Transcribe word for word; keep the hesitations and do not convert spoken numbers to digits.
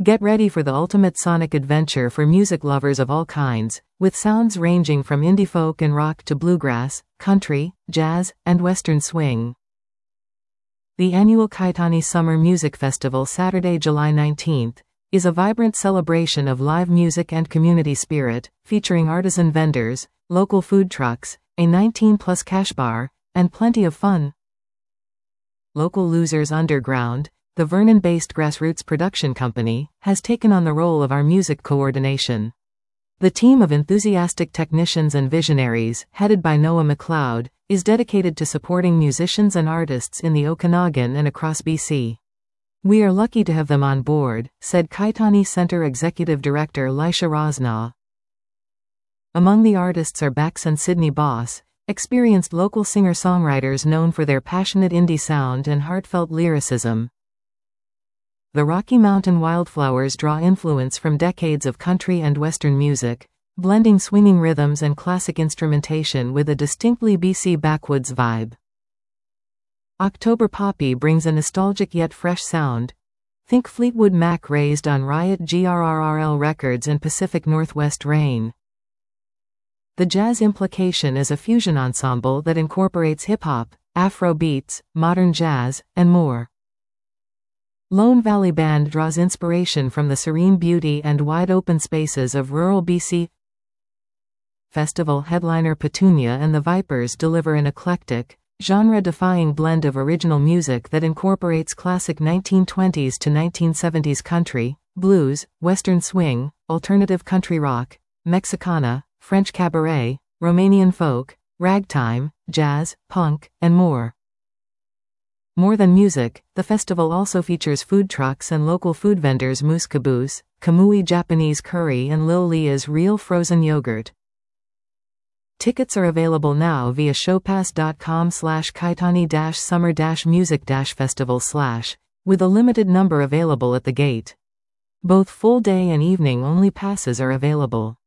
Get ready for the ultimate sonic adventure for music lovers of all kinds, with sounds ranging from indie folk and rock to bluegrass, country, jazz, and western swing. The annual Kaitani Summer Music Festival, Saturday, July nineteenth, is a vibrant celebration of live music and community spirit, featuring artisan vendors, local food trucks, a nineteen plus cash bar, and plenty of fun. Local Losers Underground, the Vernon-based grassroots production company, has taken on the role of our music coordination. The team of enthusiastic technicians and visionaries, headed by Noah McLeod, is dedicated to supporting musicians and artists in the Okanagan and across B C. "We are lucky to have them on board," said Kaitani Center Executive Director Lisha Rosnaw. Among the artists are Bax and Sydney Boss, experienced local singer-songwriters known for their passionate indie sound and heartfelt lyricism. The Rocky Mountain Wildflowers draw influence from decades of country and western music, blending swinging rhythms and classic instrumentation with a distinctly B C backwoods vibe. October Poppy brings a nostalgic yet fresh sound. Think Fleetwood Mac, raised on Riot G R R R L Records and Pacific Northwest Rain. The Jazz Implication is a fusion ensemble that incorporates hip-hop, Afro beats, modern jazz, and more. Lone Valley Band draws inspiration from the serene beauty and wide-open spaces of rural B C. Festival headliner Petunia and the Vipers deliver an eclectic, genre-defying blend of original music that incorporates classic nineteen twenties to nineteen seventies country, blues, western swing, alternative country rock, Mexicana, French cabaret, Romanian folk, ragtime, jazz, punk, and more. More than music, the festival also features food trucks and local food vendors Moose Caboose, Kamui Japanese Curry, and Lil Leah's Real Frozen Yogurt. Tickets are available now via showpass.com slash kaitani dash summer dash music dash festival slash, with a limited number available at the gate. Both full day and evening only passes are available.